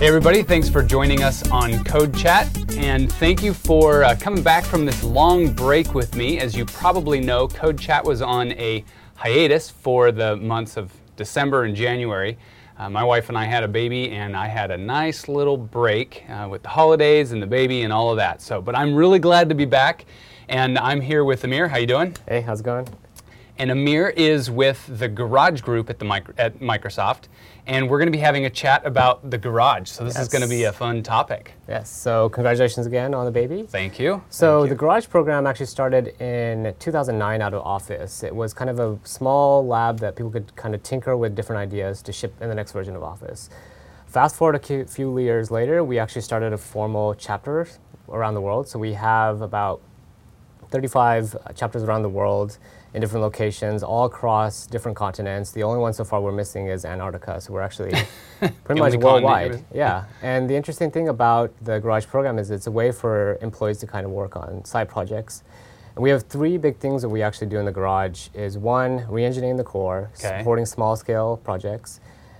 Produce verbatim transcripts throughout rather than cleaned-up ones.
Hey everybody, thanks for joining us on Code Chat, and thank you for uh, coming back from this long break with me. As you probably know, Code Chat was on a hiatus for the months of December and January. Uh, my wife and I had a baby, and I had a nice little break uh, with the holidays and the baby and all of that. So, but I'm really glad to be back, and I'm here with Amir. How you doing? Hey, how's it going? And Amir is with the Garage Group at the micro, at Microsoft, and we're going to be having a chat about the Garage. So this yes. is going to be a fun topic. Yes. So congratulations again on the baby. Thank you. So Thank the you. Garage program actually started in two thousand nine out of Office. It was kind of a small lab that people could kind of tinker with different ideas to ship in the next version of Office. Fast forward a few years later, we actually started a formal chapter around the world. So we have about thirty-five chapters around the world in different locations, all across different continents. The only one so far we're missing is Antarctica, so we're actually pretty much worldwide. Yeah, and the interesting thing about the Garage program is it's a way for employees to kind of work on side projects. And we have three big things that we actually do in the Garage. Is one, re-engineering the core, okay. supporting small-scale projects,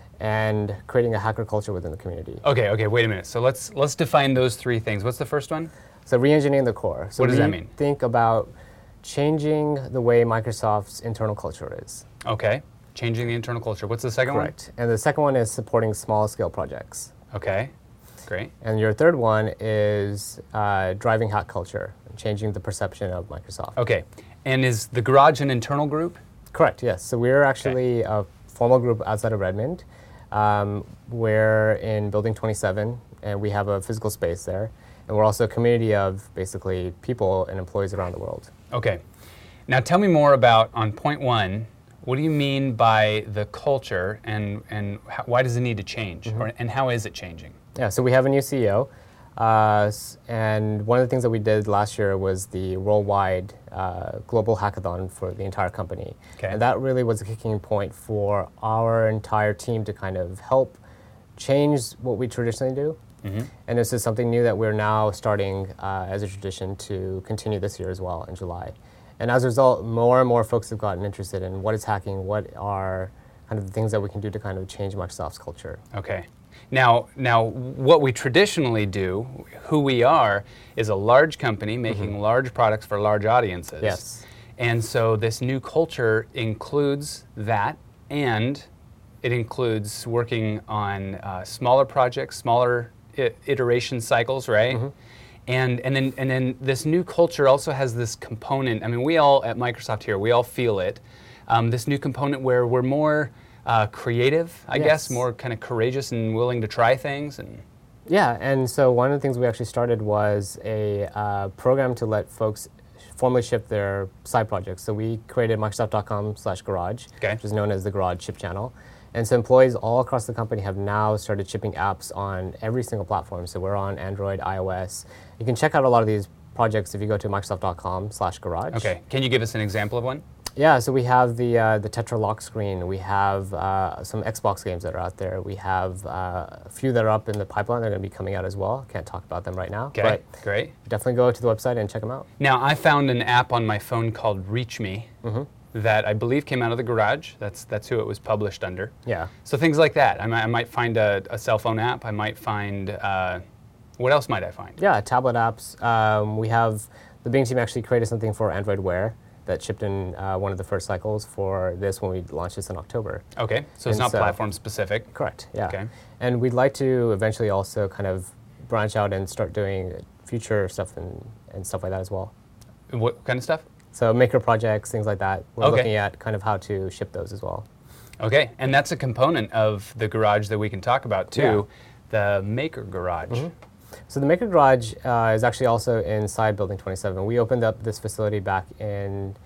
and creating a hacker culture within the community. Okay, okay, wait a minute. So let's let's define those three things. What's the first one? So re-engineering the core. So what does we that mean? Think about changing the way Microsoft's internal culture is. Okay, changing the internal culture. What's the second Correct. one? And the second one is supporting small-scale projects. Okay, great. And your third one is uh, driving hack culture, and changing the perception of Microsoft. Okay, and is the Garage an internal group? Correct, yes. So we're actually okay. a formal group outside of Redmond. Um, we're in Building twenty-seven, and we have a physical space there. And we're also a community of basically people and employees around the world. Okay. Now tell me more about, on point one, what do you mean by the culture, and, and how, why does it need to change? Mm-hmm. or, and how is it changing? Yeah, so we have a new C E O. Uh, and one of the things that we did last year was the worldwide uh, global hackathon for the entire company. Okay. And that really was a kicking point for our entire team to kind of help change what we traditionally do. Mm-hmm. And this is something new that we're now starting uh, as a tradition to continue this year as well in July. And as a result, more and more folks have gotten interested in what is hacking, what are kind of the things that we can do to kind of change Microsoft's culture. Okay. Now, now, what we traditionally do, who we are, is a large company making mm-hmm. large products for large audiences. Yes. And so this new culture includes that, and it includes working on uh, smaller projects, smaller iteration cycles, right? Mm-hmm. And and then and then this new culture also has this component. I mean, we all at Microsoft here, we all feel it. Um, this new component where we're more uh, creative, I yes. guess, more kind of courageous and willing to try things. And yeah, and so one of the things we actually started was a uh, program to let folks formally ship their side projects. So we created Microsoft dot com slash garage, okay. which is known as the Garage Ship Channel. And so employees all across the company have now started shipping apps on every single platform. So we're on Android, iOS. You can check out a lot of these projects if you go to Microsoft dot com slash garage. Okay, can you give us an example of one? Yeah, so we have the uh, the Tetra lock screen. We have uh, some Xbox games that are out there. We have uh, a few that are up in the pipeline. They're going to be coming out as well. Can't talk about them right now. Okay, but great. Definitely go to the website and check them out. Now, I found an app on my phone called Reach Me. Mm-hmm. that I believe came out of the Garage. That's that's who it was published under. Yeah. So things like that. I might, I might find a, a cell phone app. I might find, uh, what else might I find? Yeah, tablet apps. Um, we have, the Bing team actually created something for Android Wear that shipped in uh, one of the first cycles for this when we launched this in October. Okay, so it's and not so, platform specific. Correct, yeah. Okay. And we'd like to eventually also kind of branch out and start doing future stuff and, and stuff like that as well. What kind of stuff? So maker projects, things like that. We're okay. looking at kind of how to ship those as well. Okay, and that's a component of the Garage that we can talk about too, yeah. the Maker Garage. Mm-hmm. So the Maker Garage uh, is actually also inside Building twenty-seven. We opened up this facility back in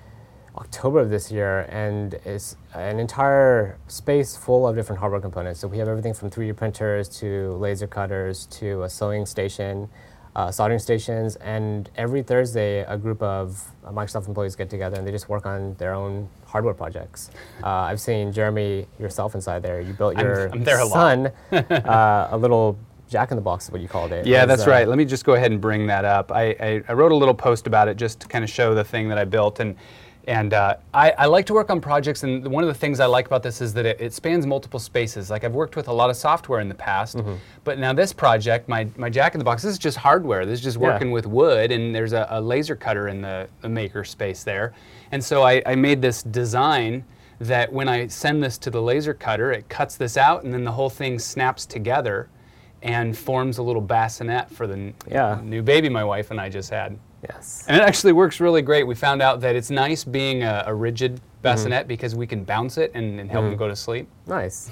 October of this year, and it's an entire space full of different hardware components. So we have everything from three D printers to laser cutters to a sewing station, uh, soldering stations, and every Thursday a group of uh, Microsoft employees get together and they just work on their own hardware projects. Uh, I've seen Jeremy yourself inside there. You built your I'm, I'm there a son uh, a little Jack-in-the-Box is what you called it. Yeah, it was, that's uh, right. Let me just go ahead and bring that up. I, I, I wrote a little post about it just to kind of show the thing that I built, and And uh, I, I like to work on projects, and one of the things I like about this is that it, it spans multiple spaces. Like I've worked with a lot of software in the past, mm-hmm. but now this project, my, my Jack in the Box, this is just hardware. This is just working yeah. with wood, and there's a, a laser cutter in the, the maker space there. And so I, I made this design that when I send this to the laser cutter, it cuts this out, and then the whole thing snaps together and forms a little bassinet for the n- yeah. new baby my wife and I just had. Yes. And it actually works really great. We found out that it's nice being a, a rigid bassinet mm-hmm. because we can bounce it and, and help mm-hmm. them go to sleep. Nice.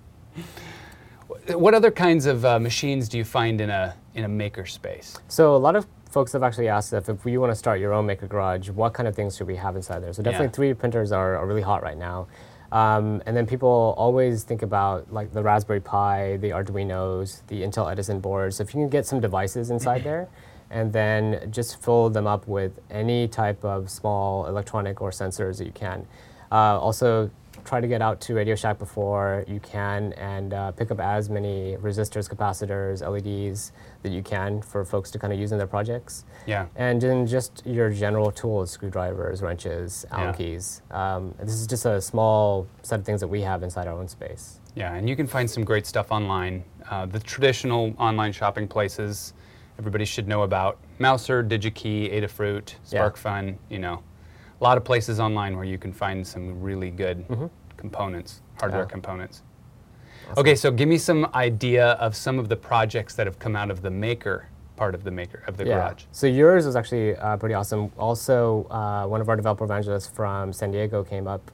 What other kinds of uh, machines do you find in a in a maker space? So a lot of folks have actually asked if, if you want to start your own maker garage, what kind of things should we have inside there? So definitely yeah. three D printers are, are really hot right now. Um, and then people always think about like the Raspberry Pi, the Arduinos, the Intel Edison boards. So if you can get some devices inside there, and then just fill them up with any type of small electronic or sensors that you can. Uh, also, try to get out to Radio Shack before you can and uh, pick up as many resistors, capacitors, L E Ds that you can for folks to kind of use in their projects. Yeah. And then just your general tools, screwdrivers, wrenches, Allen yeah. keys. Um, this is just a small set of things that we have inside our own space. Yeah, and you can find some great stuff online. Uh, the traditional online shopping places everybody should know about: Mouser, DigiKey, Adafruit, SparkFun, yeah. you know. A lot of places online where you can find some really good mm-hmm. components, hardware yeah. components. Awesome. Okay, so give me some idea of some of the projects that have come out of the maker part of the maker of the yeah. garage. So yours was actually uh, pretty awesome. Also, uh, one of our developer evangelists from San Diego came up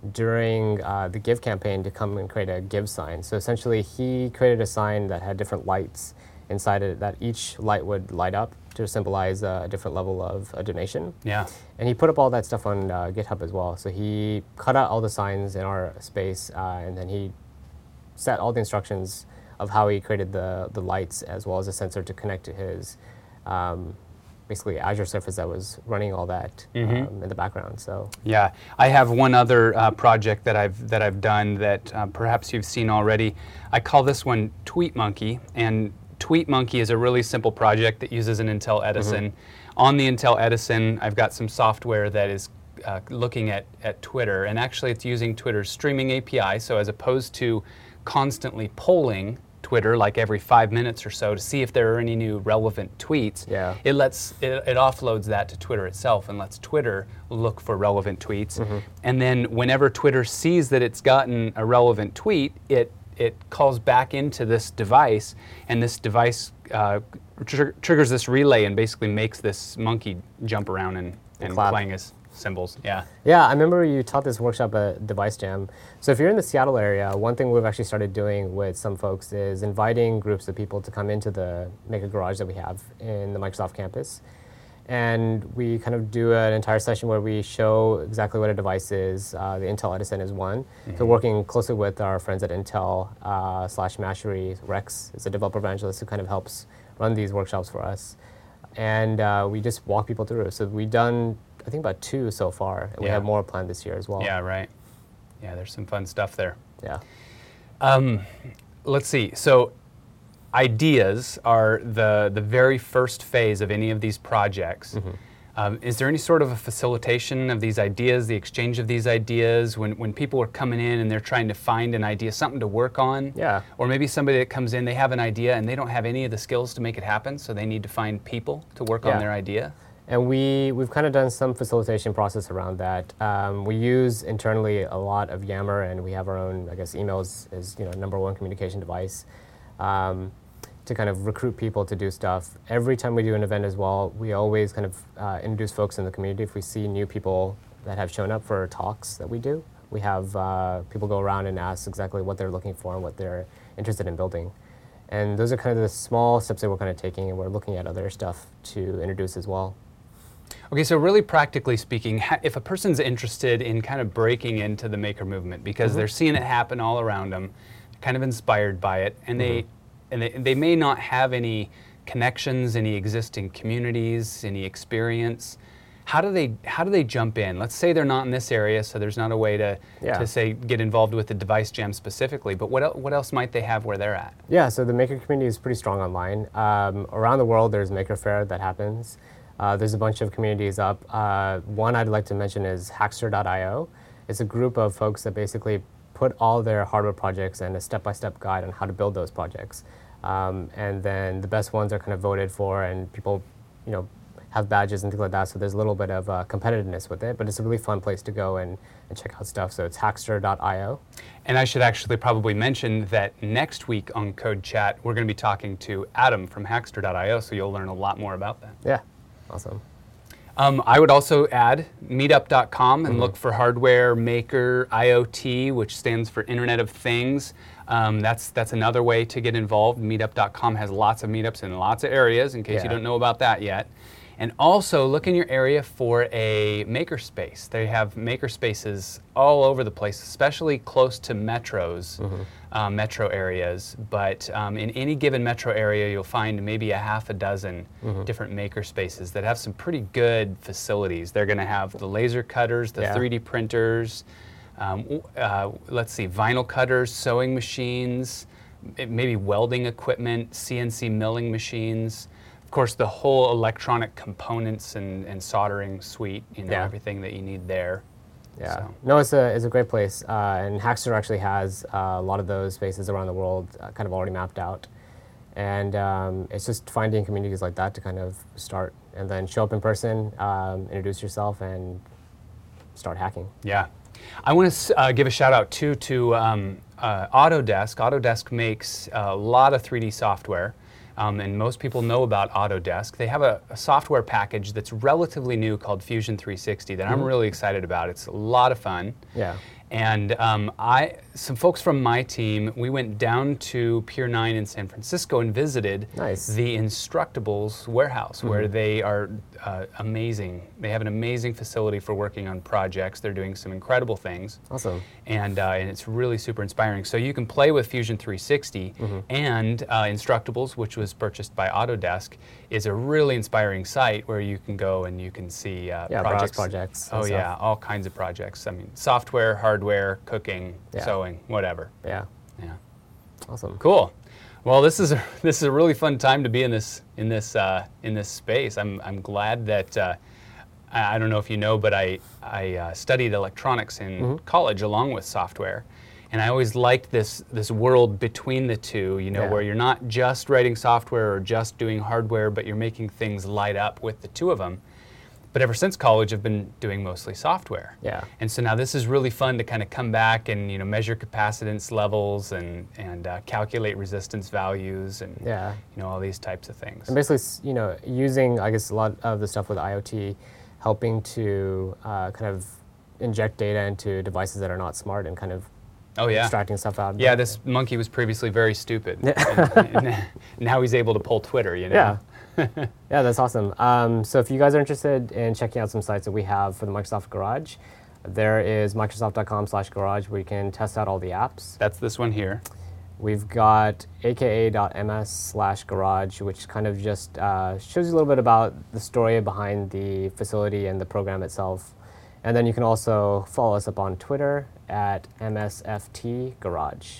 during uh, the Give campaign to come and create a Give sign. So essentially, he created a sign that had different lights inside it, that each light would light up to symbolize uh, a different level of a donation. Yeah. And he put up all that stuff on uh, GitHub as well. So he cut out all the signs in our space, uh, and then he set all the instructions of how he created the, the lights as well as a sensor to connect to his um, basically Azure surface that was running all that mm-hmm. um, in the background. So yeah, I have one other uh, project that I've that I've done that uh, perhaps you've seen already. I call this one TweetMonkey, and TweetMonkey is a really simple project that uses an Intel Edison. Mm-hmm. On the Intel Edison, I've got some software that is uh, looking at, at Twitter, and actually it's using Twitter's streaming A P I, so as opposed to constantly polling Twitter like every five minutes or so to see if there are any new relevant tweets, yeah. it lets it, it offloads that to Twitter itself and lets Twitter look for relevant tweets. Mm-hmm. And then whenever Twitter sees that it's gotten a relevant tweet, it it calls back into this device, and this device uh, tr- triggers this relay and basically makes this monkey jump around and, and playing his symbols. Yeah. Yeah, I remember you taught this workshop at Device Jam. So if you're in the Seattle area, one thing we've actually started doing with some folks is inviting groups of people to come into the Maker Garage that we have in the Microsoft campus. And we kind of do an entire session where we show exactly what a device is. Uh, the Intel Edison is one. Mm-hmm. So working closely with our friends at Intel uh, slash Mashery, Rex is a developer evangelist who kind of helps run these workshops for us. And uh, we just walk people through. So we've done, I think, about two so far. And yeah. we have more planned this year as well. Yeah, right. Yeah, there's some fun stuff there. Yeah. Um, let's see. So ideas are the, the very first phase of any of these projects. Mm-hmm. Um, is there any sort of a facilitation of these ideas, the exchange of these ideas, when, when people are coming in and they're trying to find an idea, something to work on? Yeah. Or maybe somebody that comes in, they have an idea and they don't have any of the skills to make it happen, so they need to find people to work yeah. on their idea? And we, we've kind of done some facilitation process around that. Um, we use internally a lot of Yammer, and we have our own, I guess, emails is you know number one communication device. Um, to kind of recruit people to do stuff. Every time we do an event as well, we always kind of uh, introduce folks in the community. If we see new people that have shown up for talks that we do, we have uh, people go around and ask exactly what they're looking for and what they're interested in building. And those are kind of the small steps that we're kind of taking, and we're looking at other stuff to introduce as well. Okay, so really practically speaking, ha- if a person's interested in kind of breaking into the maker movement because mm-hmm. they're seeing it happen all around them, kind of inspired by it, and mm-hmm. they and they, they may not have any connections, any existing communities, any experience, how do they how do they jump in? Let's say they're not in this area, so there's not a way to, yeah. to say get involved with the Device Jam specifically, but what, el- what else might they have where they're at? Yeah, so the maker community is pretty strong online. Um, around the world, there's Maker Faire that happens. Uh, there's a bunch of communities up. Uh, one I'd like to mention is Hackster dot i o. It's a group of folks that basically put all their hardware projects and a step-by-step guide on how to build those projects. Um, and then the best ones are kind of voted for, and people, you know, have badges and things like that. So there's a little bit of uh, competitiveness with it, but it's a really fun place to go and, and check out stuff. So it's Hackster dot i o. And I should actually probably mention that next week on Code Chat, we're going to be talking to Adam from Hackster dot i o, so you'll learn a lot more about that. Yeah, awesome. Um, I would also add meetup dot com and Mm-hmm. look for Hardware Maker I O T, which stands for Internet of Things. Um, that's that's another way to get involved. meetup dot com has lots of meetups in lots of areas, in case you Yeah. don't know about that yet. And also look in your area for a makerspace. They have makerspaces all over the place, especially close to metros, Mm-hmm. uh, metro areas. But um, in any given metro area, you'll find maybe a half a dozen Mm-hmm. different makerspaces that have some pretty good facilities. They're going to have the laser cutters, the Yeah. three D printers, um, w- uh, let's see, vinyl cutters, sewing machines, m- maybe welding equipment, C N C milling machines. Of course, the whole electronic components and, and soldering suite, you know, Yeah. everything that you need there. Yeah. So. No, it's a it's a great place, uh, and Hackster actually has uh, a lot of those spaces around the world uh, kind of already mapped out, and um, it's just finding communities like that to kind of start, and then show up in person, um, introduce yourself, and start hacking. Yeah. I want to uh, give a shout out too to um, uh, Autodesk. Autodesk makes a lot of three D software. Um, and most people know about Autodesk. They have a, a software package that's relatively new called Fusion three sixty that I'm really excited about. It's a lot of fun. Yeah. And um, I, some folks from my team, we went down to Pier nine in San Francisco and visited Nice. the Instructables warehouse, where they are uh, amazing. They have an amazing facility for working on projects. They're doing some incredible things. Awesome. And, uh, and it's really super inspiring. So you can play with Fusion three sixty, and uh, Instructables, which was purchased by Autodesk, is a really inspiring site where you can go and you can see uh, Yeah, browse projects. projects and Oh stuff. yeah, all kinds of projects. I mean, software, hardware, cooking, Yeah. sewing, whatever. Yeah. Yeah, Awesome. cool. Well, this is a, this is a really fun time to be in this in this uh, in this space. I'm I'm glad that. Uh, I I don't know if you know, but I, I uh, studied electronics in college along with software. And I always liked this, this world between the two, you know, Yeah. where you're not just writing software or just doing hardware, but you're making things light up with the two of them. But ever since college, I've been doing mostly software. Yeah. And so now this is really fun to kind of come back and, you know, measure capacitance levels and, and uh, calculate resistance values and, Yeah. you know, all these types of things. And basically, s- you know, using, I guess, a lot of the stuff with IoT, helping to uh, kind of inject data into devices that are not smart and kind of Oh, yeah. extracting stuff out. of Yeah, them. this monkey was previously very stupid. and, and now he's able to pull Twitter, you know? Yeah. Yeah, that's awesome. Um, so if you guys are interested in checking out some sites that we have for the Microsoft Garage, there is microsoft dot com slash garage where you can test out all the apps. That's this one here. We've got aka dot m s slash garage, which kind of just uh, shows you a little bit about the story behind the facility and the program itself. And then you can also follow us up on Twitter at M S F T Garage.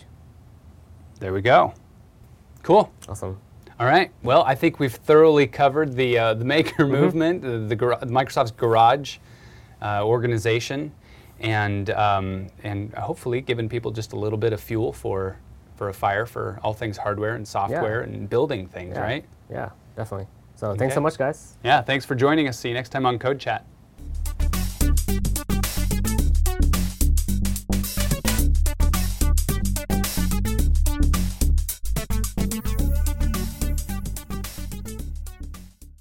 There we go. Cool. Awesome. All right. Well, I think we've thoroughly covered the uh, the maker movement, the, the gar- Microsoft's Garage uh, organization, and um, and hopefully given people just a little bit of fuel for for a fire for all things hardware and software and building things, Yeah. right? Yeah, definites. So thanks so Okay. much, guys. Yeah. Thanks for joining us. See you next time on Code Chat.